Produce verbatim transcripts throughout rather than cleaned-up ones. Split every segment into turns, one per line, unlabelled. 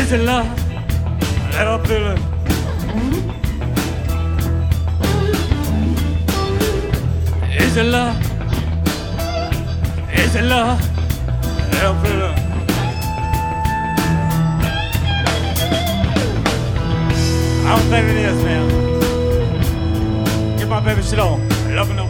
Is it love that I'm feeling? Is it love? Is it love that I'm feeling? I don't think it is, man. Get my baby shit on. Love her no more.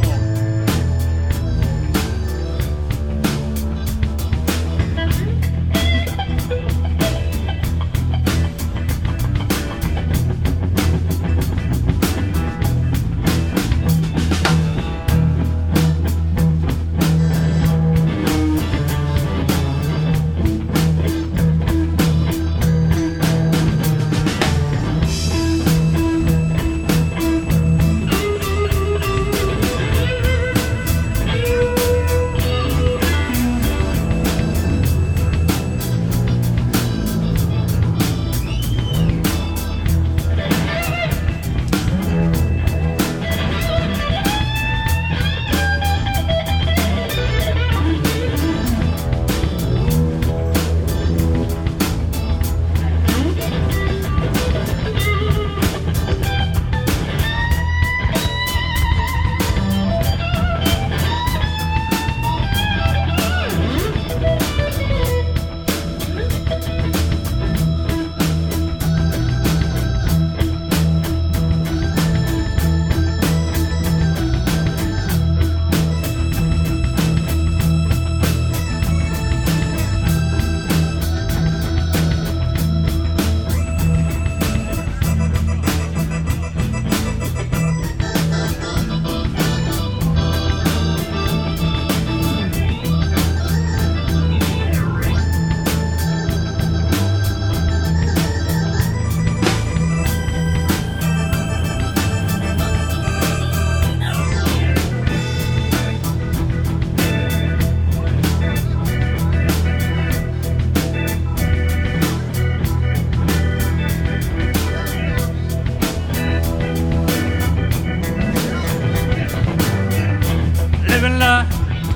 Living life,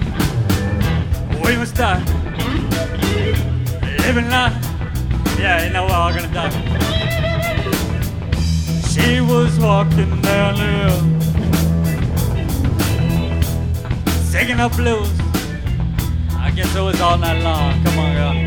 we must die. Living life, yeah, you know we're all gonna die. She was walking down the road, singing her blues. I guess it was all night long. Come on, girl.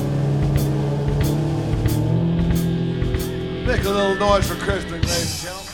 Make a little noise for Crispin, ladies and gentlemen.